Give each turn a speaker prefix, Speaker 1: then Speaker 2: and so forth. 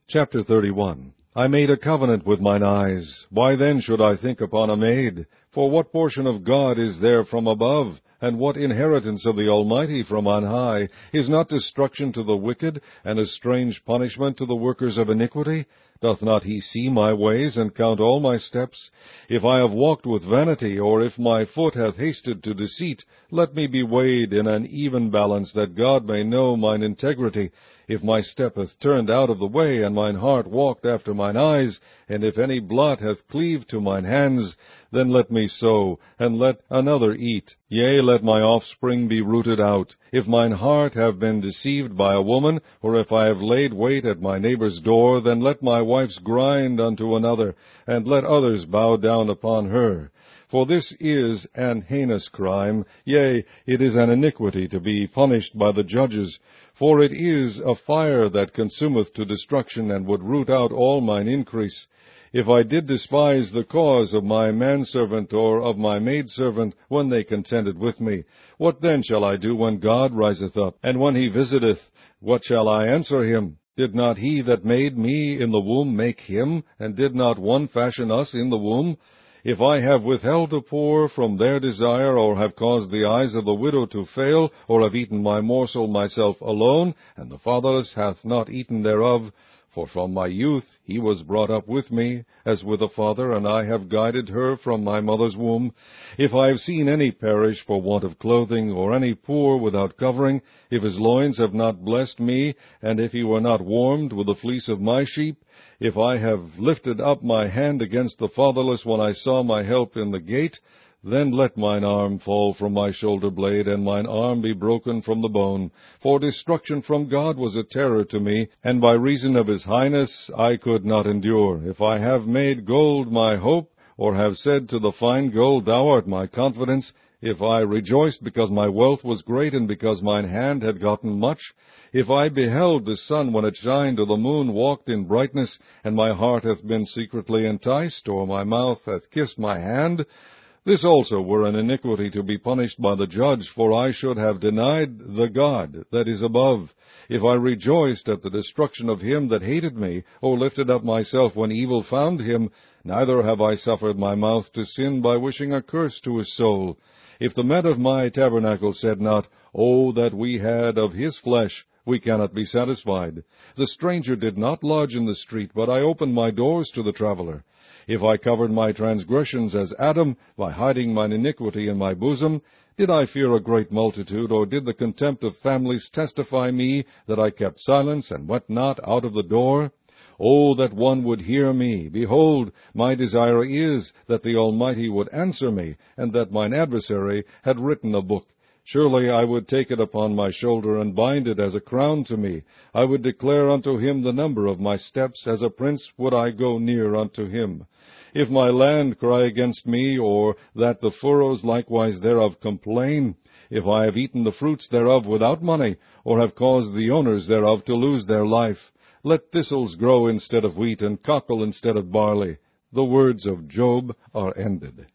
Speaker 1: Chapter 31. I made a covenant with mine eyes. Why then should I think upon a maid? For what portion of God is there from above? And what inheritance of the Almighty from on high? Is not destruction to the wicked, and a strange punishment to the workers of iniquity? Doth not he see my ways, and count all my steps? If I have walked with vanity, or if my foot hath hasted to deceit, let me be weighed in an even balance, that God may know mine integrity. If my step hath turned out of the way, and mine heart walked after mine eyes, and if any blot hath cleaved to mine hands, then let me sow, and let another eat. Yea, let my offspring be rooted out. If mine heart have been deceived by a woman, or if I have laid wait at my neighbor's door, then let my wife's grind unto another, and let others bow down upon her. For this is an heinous crime, yea, it is an iniquity to be punished by the judges. For it is a fire that consumeth to destruction, and would root out all mine increase. If I did despise the cause of my manservant or of my maidservant, when they contended with me, what then shall I do when God riseth up? And when he visiteth, what shall I answer him? Did not he that made me in the womb make him? And did not one fashion us in the womb? If I have withheld the poor from their desire, or have caused the eyes of the widow to fail, or have eaten my morsel myself alone, and the fatherless hath not eaten thereof, for from my youth he was brought up with me, as with a father, and I have guided her from my mother's womb. If I have seen any perish for want of clothing, or any poor without covering, if his loins have not blessed me, and if he were not warmed with the fleece of my sheep, if I have lifted up my hand against the fatherless when I saw my help in the gate, then let mine arm fall from my shoulder blade, and mine arm be broken from the bone. For destruction from God was a terror to me, and by reason of his highness I could not endure. If I have made gold my hope, or have said to the fine gold, Thou art my confidence, if I rejoiced because my wealth was great, and because mine hand had gotten much, if I beheld the sun when it shined, or the moon walked in brightness, and my heart hath been secretly enticed, or my mouth hath kissed my hand, this also were an iniquity to be punished by the judge, for I should have denied the God that is above. If I rejoiced at the destruction of him that hated me, or lifted up myself when evil found him, neither have I suffered my mouth to sin by wishing a curse to his soul. If the men of my tabernacle said not, O that we had of his flesh, we cannot be satisfied. The stranger did not lodge in the street, but I opened my doors to the traveler. If I covered my transgressions as Adam, by hiding mine iniquity in my bosom, did I fear a great multitude, or did the contempt of families testify me that I kept silence, and went not out of the door? O that one would hear me! Behold, my desire is that the Almighty would answer me, and that mine adversary had written a book. Surely I would take it upon my shoulder, and bind it as a crown to me. I would declare unto him the number of my steps, as a prince would I go near unto him. If my land cry against me, or that the furrows likewise thereof complain, if I have eaten the fruits thereof without money, or have caused the owners thereof to lose their life, let thistles grow instead of wheat, and cockle instead of barley. The words of Job are ended.